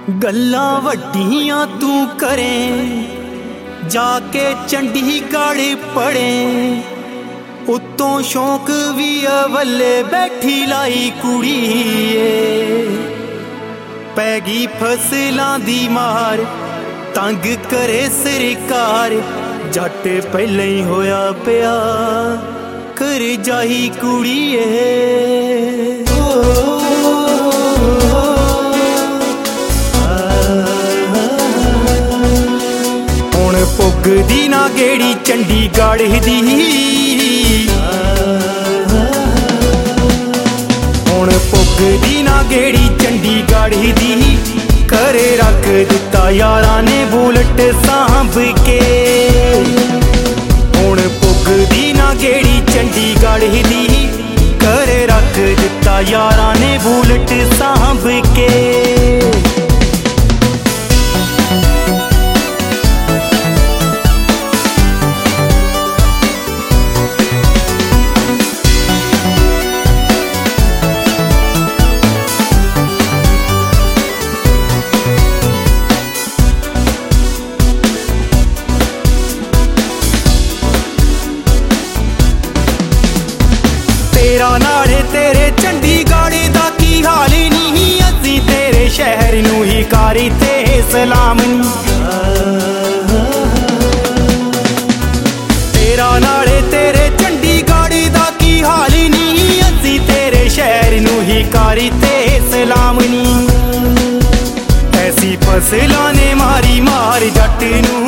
गल्लां वड्डियां तू करें जाके चंडीगढ़ पढ़े उत्तों शौक भी अवले बैठी लाई कुड़ीए पैगी फसलां दी मार तंग करे सरकार जट पहले ही होया पिया कर जाही कुड़ीए पुगदी ना गेड़ी चंडीगढ़ दी हुण पुगदी ना गेड़ी चंडीगढ़ दी करे रख दिता यारां ने बुलेट सांभ के हुण पुगदी ना गेड़ी चंडीगढ़ दी करे रख दिता यारां ने बुलेट सांभ के तेरा नाड़े तेरे चंडीगढ़ दा की हाल नहीं असी तेरे शहर नू ही कारी ते सलाम तेरा नाड़े तेरे चंडीगढ़ दा की हाल नहीं असी तेरे शहर नू ही कारी ते सलाम ऐसी फसलां ने मारी मार जट नू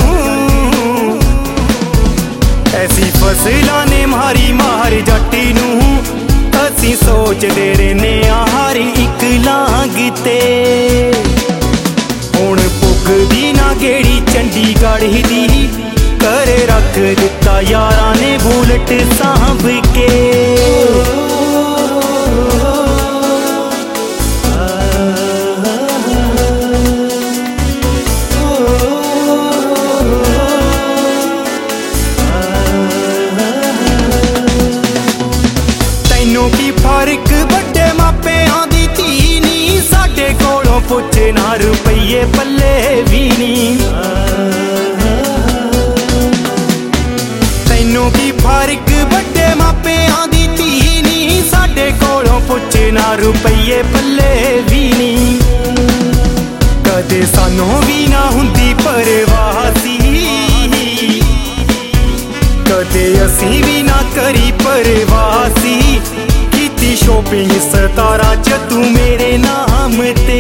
ऐसी फसलां ने मारी मार जट नू असी सोचदे रहने हर एक लांग ते हुण पुगदी ना गेड़ी चंडीगढ़ दी करे रख दिता यारां ने बुलेट सांभ के की फर्क बड़े मापियां दी धी नी साडे कोलों पुछे ना रुपये पल्ले भी नी तैनों की फर्क बड़े मापियां दी धी नी साडे कोलों पुछे ना रुपये पल्ले भी नी कदे सानों भी ना हुंदी परवासी कदे असी भी ना करी परवासी शॉपिंग 17 च तू मेरे नाम ते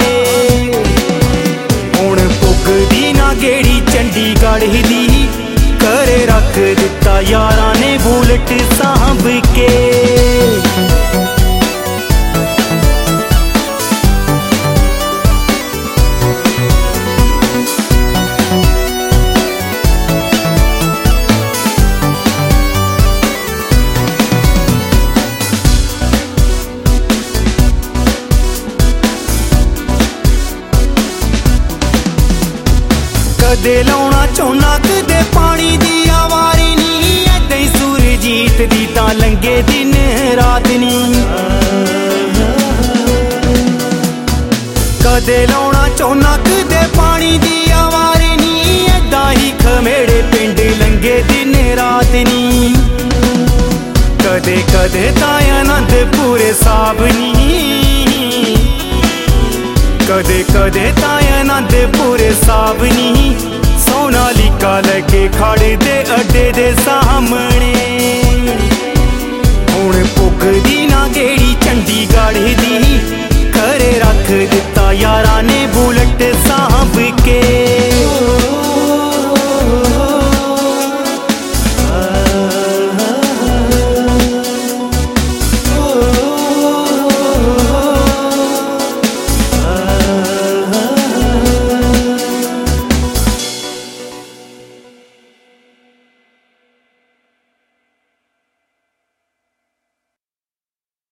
हुण पुगदी ना गेड़ी चंडीगढ़ दी करे रख दिता यारां ने बुलेट सांभ के कदे लाउणा झोना कदे पानी दी आवारी नी ऐदां ही सुरजीत दी तां लंघे दिन रात नी कदे लाउणा झोना कदे पानी दी आवारी नी ऐदां ही खमेड़े पिंड लंघे दिन रात नी कदे कदे तां आनंदपुर साहब नी कदे कदे तां आनंदपुर साहब नी सोनालिका लगे खड़े दे अड्डे दे सामने